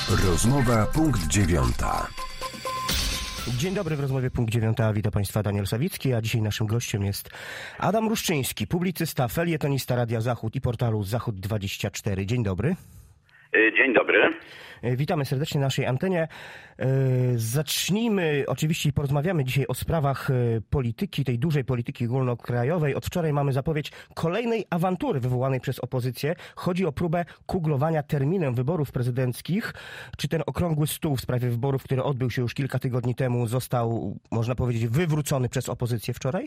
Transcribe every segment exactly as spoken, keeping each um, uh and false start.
Rozmowa punkt dziewiąta. Dzień dobry, w rozmowie punkt dziewiąta. Witam Państwa, Daniel Sawicki, a dzisiaj naszym gościem jest Adam Ruszczyński, publicysta, felietonista Radia Zachód i portalu Zachód dwadzieścia cztery. Dzień dobry. Dzień dobry. Witamy serdecznie na naszej antenie. Zacznijmy oczywiście i porozmawiamy dzisiaj o sprawach polityki, tej dużej polityki ogólnokrajowej. Od wczoraj mamy zapowiedź kolejnej awantury wywołanej przez opozycję. Chodzi o próbę kuglowania terminem wyborów prezydenckich. Czy ten okrągły stół w sprawie wyborów, który odbył się już kilka tygodni temu, został, można powiedzieć, wywrócony przez opozycję wczoraj?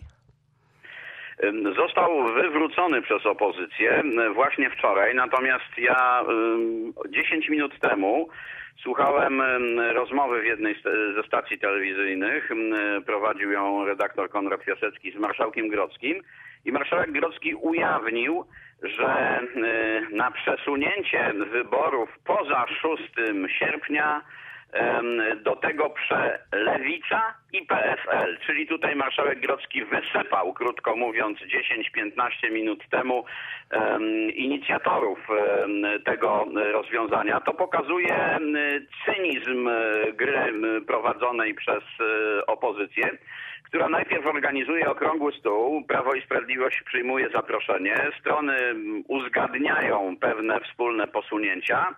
Został wywrócony przez opozycję właśnie wczoraj, natomiast ja dziesięć minut temu słuchałem rozmowy w jednej ze stacji telewizyjnych, prowadził ją redaktor Konrad Piasecki z marszałkiem Grodzkim i marszałek Grodzki ujawnił, że na przesunięcie wyborów poza szóstego sierpnia do tego prze Lewica i P S L, czyli tutaj marszałek Grodzki wysypał, krótko mówiąc, dziesięć piętnaście minut temu um, inicjatorów um, tego rozwiązania. To pokazuje cynizm gry prowadzonej przez opozycję, która najpierw organizuje okrągły stół, Prawo i Sprawiedliwość przyjmuje zaproszenie, strony uzgadniają pewne wspólne posunięcia.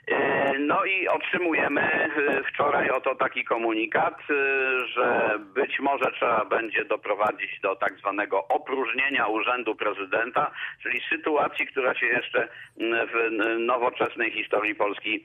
No i otrzymujemy wczoraj oto taki komunikat, że być może trzeba będzie doprowadzić do tak zwanego opróżnienia urzędu prezydenta, czyli sytuacji, która się jeszcze w nowoczesnej historii Polski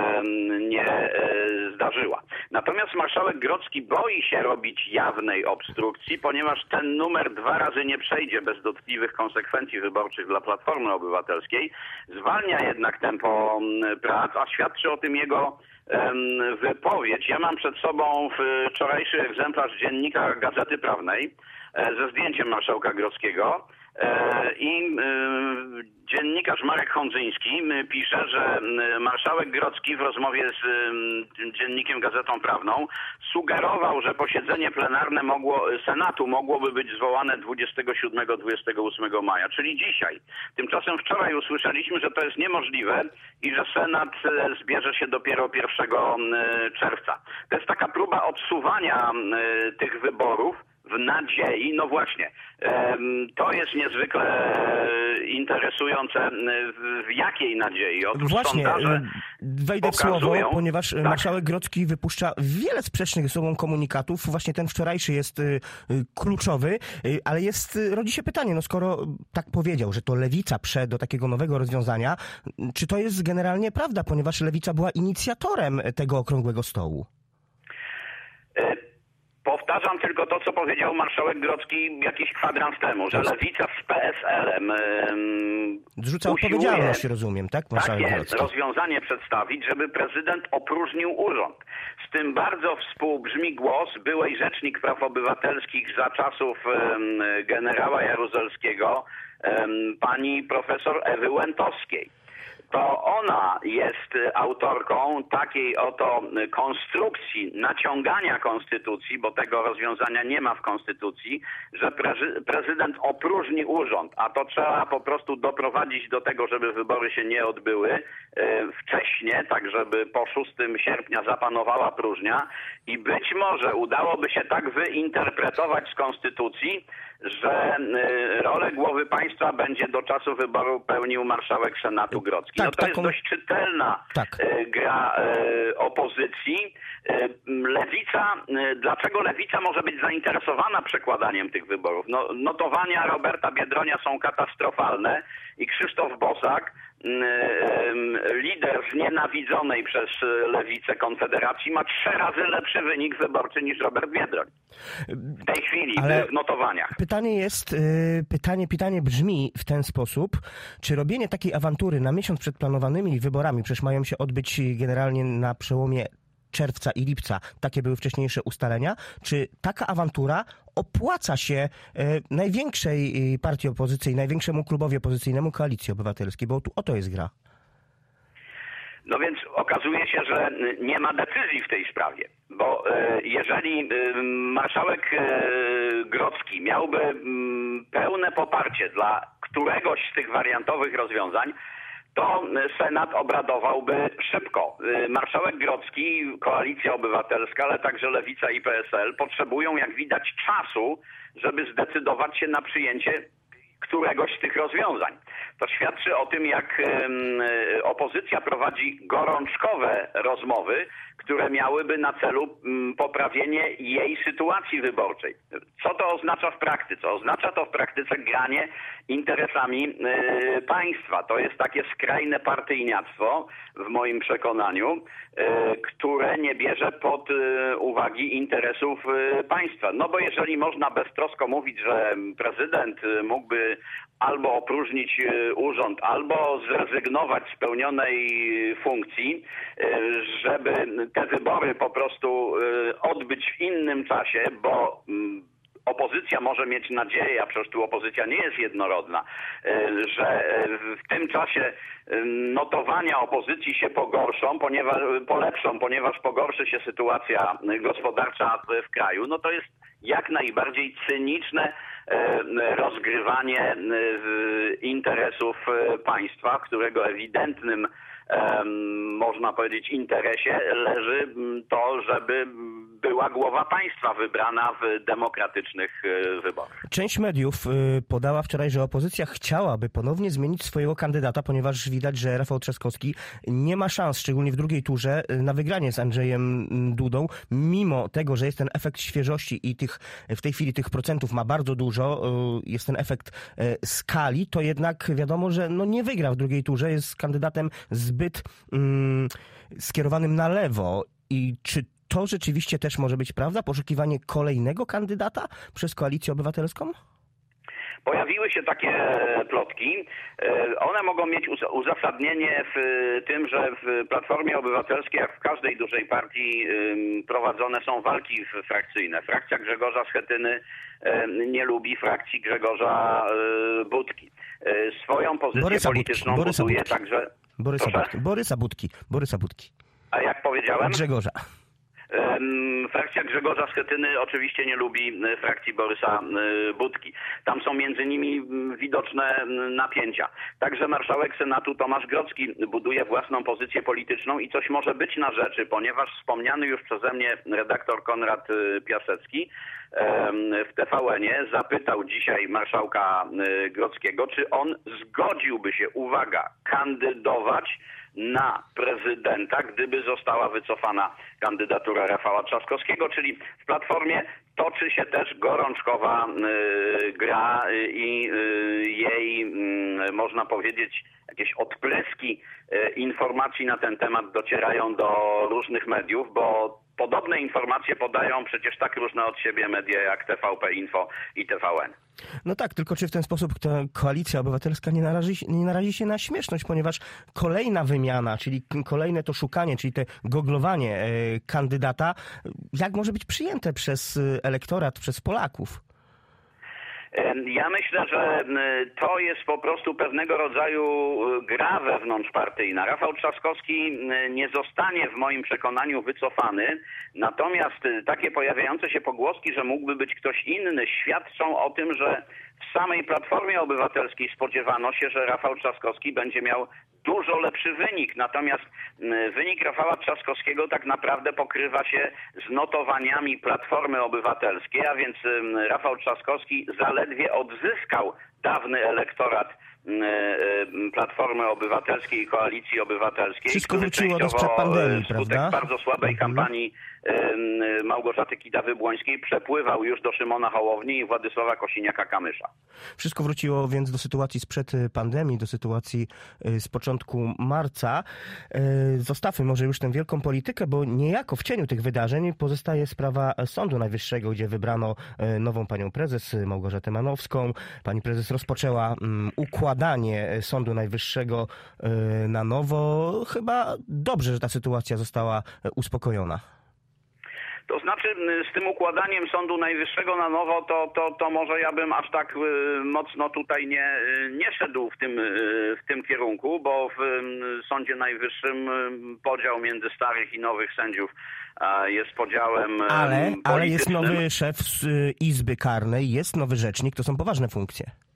nie zdarzyła. Natomiast marszałek Grodzki boi się robić jawnej obstrukcji, ponieważ ten numer dwa razy nie przejdzie bez dotkliwych konsekwencji wyborczych dla Platformy Obywatelskiej. Zwalnia jednak tempo prac, a świadczy o tym jego um, wypowiedź. Ja mam przed sobą wczorajszy egzemplarz dziennika Gazety Prawnej e, ze zdjęciem marszałka Grodzkiego e, i e, dziennikarz Marek Hondzyński pisze, że marszałek Grodzki w rozmowie z e, dziennikiem Gazetą Prawną sugerował, że posiedzenie plenarne mogło, Senatu mogłoby być zwołane dwudziestego siódmego do dwudziestego ósmego maja, czyli dzisiaj. Tymczasem wczoraj usłyszeliśmy, że to jest niemożliwe i że Senat zbierze się dopiero pierwszego czerwca. To jest taka próba odsuwania tych wyborów w nadziei, no właśnie, to jest niezwykle interesujące. W jakiej nadziei? Otóż właśnie, sondaże wejdę w pokazują, słowo, ponieważ tak. marszałek Grodzki wypuszcza wiele sprzecznych ze sobą komunikatów. Właśnie ten wczorajszy jest y, y, kluczowy, y, ale jest, y, rodzi się pytanie, no skoro tak powiedział, że to Lewica prze do takiego nowego rozwiązania, czy to jest generalnie prawda, ponieważ Lewica była inicjatorem tego okrągłego stołu? Y Powtarzam tylko to, co powiedział marszałek Grodzki jakiś kwadrans temu, że Lewica z P S L-em zrzuca odpowiedzialność, rozumiem, tak? Tak jest, rozwiązanie przedstawić, żeby prezydent opróżnił urząd. Z tym bardzo współbrzmi głos byłej rzecznik praw obywatelskich za czasów um, generała Jaruzelskiego, um, pani profesor Ewy Łętowskiej. To ona jest autorką takiej oto konstrukcji, naciągania konstytucji, bo tego rozwiązania nie ma w konstytucji, że prezydent opróżni urząd, a to trzeba po prostu doprowadzić do tego, żeby wybory się nie odbyły wcześnie, tak żeby po szóstego sierpnia zapanowała próżnia i być może udałoby się tak wyinterpretować z konstytucji, że rolę głowy państwa będzie do czasu wyboru pełnił marszałek Senatu Grodzki. Tak, no to taką... jest dość czytelna tak. gra opozycji. Lewica, dlaczego Lewica może być zainteresowana przekładaniem tych wyborów? No, notowania Roberta Biedronia są katastrofalne i Krzysztof Bosak, lider znienawidzonej przez Lewicę Konfederacji, ma trzy razy lepszy wynik wyborczy niż Robert Biedroń. W tej chwili Ale w notowaniach. Pytanie jest, pytanie, pytanie brzmi w ten sposób, czy robienie takiej awantury na miesiąc przed planowanymi wyborami, przecież mają się odbyć generalnie na przełomie czerwca i lipca, takie były wcześniejsze ustalenia, czy taka awantura opłaca się e, największej partii opozycyjnej, największemu klubowi opozycyjnemu, Koalicji Obywatelskiej, bo tu o to jest gra. No więc okazuje się, że nie ma decyzji w tej sprawie, bo e, jeżeli e, marszałek e, Grodzki miałby m, pełne poparcie dla któregoś z tych wariantowych rozwiązań, to Senat obradowałby szybko. Marszałek Grodzki, Koalicja Obywatelska, ale także Lewica i P S L potrzebują, jak widać, czasu, żeby zdecydować się na przyjęcie któregoś z tych rozwiązań. To świadczy o tym, jak opozycja prowadzi gorączkowe rozmowy, które miałyby na celu poprawienie jej sytuacji wyborczej. Co to oznacza w praktyce? Oznacza to w praktyce granie interesami państwa. To jest takie skrajne partyjniactwo, w moim przekonaniu, które nie bierze pod uwagi interesów państwa. No bo jeżeli można beztrosko mówić, że prezydent mógłby albo opróżnić urząd, albo zrezygnować z pełnionej funkcji, żeby te wybory po prostu odbyć w innym czasie, bo opozycja może mieć nadzieję, a przecież tu opozycja nie jest jednorodna, że w tym czasie notowania opozycji się pogorszą, ponieważ polepszą, ponieważ pogorszy się sytuacja gospodarcza w kraju, no to jest jak najbardziej cyniczne rozgrywanie interesów państwa, w którego ewidentnym, można powiedzieć, interesie leży to, żeby była głowa państwa wybrana w demokratycznych wyborach. Część mediów podała wczoraj, że opozycja chciałaby ponownie zmienić swojego kandydata, ponieważ widać, że Rafał Trzaskowski nie ma szans, szczególnie w drugiej turze, na wygranie z Andrzejem Dudą, mimo tego, że jest ten efekt świeżości i tych w tej chwili tych procentów ma bardzo dużo, jest ten efekt skali, to jednak wiadomo, że no nie wygra w drugiej turze, jest kandydatem zbyt mm, skierowanym na lewo. I czy to rzeczywiście też może być prawda? Poszukiwanie kolejnego kandydata przez Koalicję Obywatelską? Pojawiły się takie plotki. One mogą mieć uzasadnienie w tym, że w Platformie Obywatelskiej, jak w każdej dużej partii, prowadzone są walki frakcyjne. Frakcja Grzegorza Schetyny nie lubi frakcji Grzegorza Budki. Swoją pozycję Borysa polityczną Budki. buduje Budki. także... Borysa Budki. Borysa Budki. Borysa Budki. A jak powiedziałem? Grzegorza. Frakcja Grzegorza Schetyny oczywiście nie lubi frakcji Borysa Budki. Tam są między nimi widoczne napięcia. Także marszałek Senatu Tomasz Grodzki buduje własną pozycję polityczną i coś może być na rzeczy, ponieważ wspomniany już przeze mnie redaktor Konrad Piasecki w T V N-ie zapytał dzisiaj marszałka Grodzkiego, czy on zgodziłby się, uwaga, kandydować na prezydenta, gdyby została wycofana kandydatura Rafała Trzaskowskiego, czyli w Platformie toczy się też gorączkowa y, gra y, i y, jej, y, można powiedzieć, jakieś odpryski y, informacji na ten temat docierają do różnych mediów, bo podobne informacje podają przecież tak różne od siebie media jak T V P Info i T V N. No tak, tylko czy w ten sposób ta Koalicja Obywatelska nie narazi, nie narazi się na śmieszność, ponieważ kolejna wymiana, czyli kolejne to szukanie, czyli te goglowanie e, kandydata, jak może być przyjęte przez elektorat, przez Polaków? Ja myślę, że to jest po prostu pewnego rodzaju gra wewnątrzpartyjna. Rafał Trzaskowski nie zostanie w moim przekonaniu wycofany, natomiast takie pojawiające się pogłoski, że mógłby być ktoś inny, świadczą o tym, że w samej Platformie Obywatelskiej spodziewano się, że Rafał Trzaskowski będzie miał dużo lepszy wynik. Natomiast wynik Rafała Trzaskowskiego tak naprawdę pokrywa się z notowaniami Platformy Obywatelskiej, a więc Rafał Trzaskowski zaledwie odzyskał dawny elektorat Platformy Obywatelskiej i Koalicji Obywatelskiej. Wszystko wróciło do sprzed pandemii, skutek prawda? bardzo słabej mhm. kampanii Małgorzaty Kidawy-Błońskiej przepływał już do Szymona Hołowni i Władysława Kosiniaka-Kamysza. Wszystko wróciło więc do sytuacji sprzed pandemii, do sytuacji z początku marca. Zostawmy może już tę wielką politykę, bo niejako w cieniu tych wydarzeń pozostaje sprawa Sądu Najwyższego, gdzie wybrano nową panią prezes Małgorzatę Manowską. Pani prezes rozpoczęła układanie Sądu Najwyższego na nowo. Chyba dobrze, że ta sytuacja została uspokojona. To znaczy z tym układaniem Sądu Najwyższego na nowo, to, to, to może ja bym aż tak mocno tutaj nie, nie szedł w tym, w tym kierunku, bo w Sądzie Najwyższym podział między starych i nowych sędziów jest podziałem ale, politycznym. Ale jest nowy szef Izby Karnej, jest nowy rzecznik, to są poważne funkcje.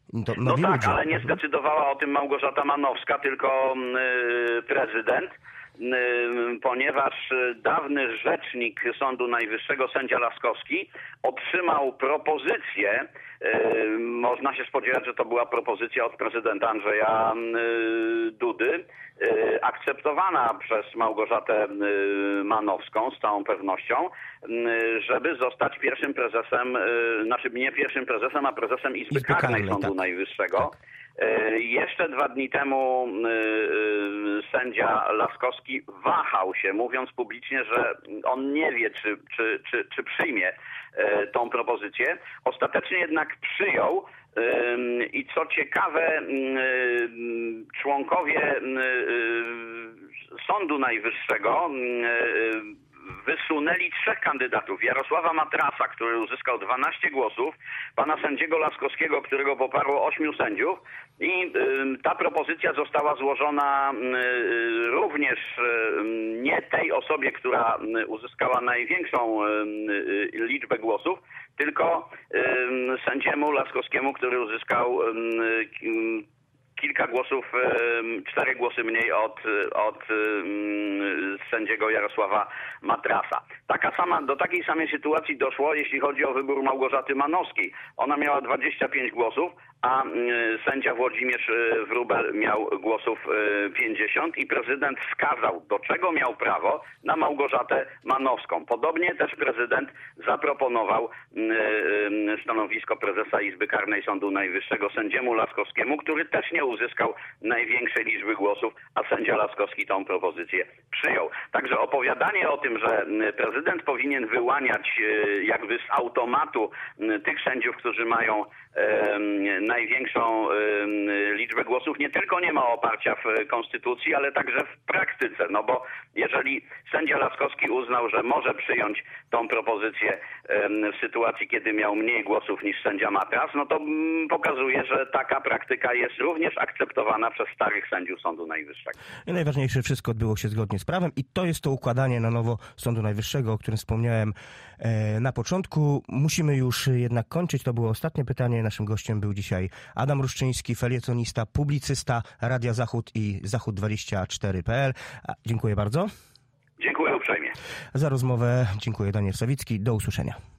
To no tak, ludzie. ale nie zdecydowała o tym Małgorzata Manowska, tylko yy, prezydent, yy, ponieważ dawny rzecznik Sądu Najwyższego, sędzia Laskowski, otrzymał propozycję, yy, można się spodziewać, że to była propozycja od prezydenta Andrzeja yy, Dudy, yy, akceptowana przez Małgorzatę yy, Manowską z całą pewnością, yy, żeby zostać pierwszym prezesem, yy, znaczy nie pierwszym prezesem, a prezesem Izby, Izby Karnej Karnej, Sądu tak. Najwyższego. Tak. Jeszcze dwa dni temu sędzia Laskowski wahał się, mówiąc publicznie, że on nie wie, czy, czy, czy, czy przyjmie tą propozycję. Ostatecznie jednak przyjął i co ciekawe, członkowie Sądu Najwyższego wysunęli trzech kandydatów. Jarosława Matrasa, który uzyskał dwanaście głosów, pana sędziego Laskowskiego, którego poparło ośmiu sędziów i y, ta propozycja została złożona y, również y, nie tej osobie, która uzyskała największą y, y, liczbę głosów, tylko y, sędziemu Laskowskiemu, który uzyskał y, y, kilka głosów, cztery głosy mniej od, od sędziego Jarosława Matrasa. Taka sama, do takiej samej sytuacji doszło, jeśli chodzi o wybór Małgorzaty Manowskiej. Ona miała dwadzieścia pięć głosów, a sędzia Włodzimierz Wróbel miał głosów pięćdziesiąt i prezydent wskazał, do czego miał prawo, na Małgorzatę Manowską. Podobnie też prezydent zaproponował stanowisko prezesa Izby Karnej Sądu Najwyższego sędziemu Laskowskiemu, który też nie uzyskał największej liczby głosów, a sędzia Laskowski tą propozycję przyjął. Także opowiadanie o tym, że prezydent powinien wyłaniać jakby z automatu tych sędziów, którzy mają największą liczbę głosów, nie tylko nie ma oparcia w Konstytucji, ale także w praktyce. No bo jeżeli sędzia Laskowski uznał, że może przyjąć tą propozycję w sytuacji, kiedy miał mniej głosów niż sędzia Matras, no to pokazuje, że taka praktyka jest również akceptowana przez starych sędziów Sądu Najwyższego. I najważniejsze, wszystko odbyło się zgodnie z prawem i to jest to układanie na nowo Sądu Najwyższego, o którym wspomniałem na początku. Musimy już jednak kończyć. To było ostatnie pytanie. Naszym gościem był dzisiaj Adam Ruszczyński, felietonista, publicysta Radia Zachód i Zachód dwadzieścia cztery kropka p l. Dziękuję bardzo. Dziękuję uprzejmie. Za rozmowę dziękuję. Daniel Sawicki. Do usłyszenia.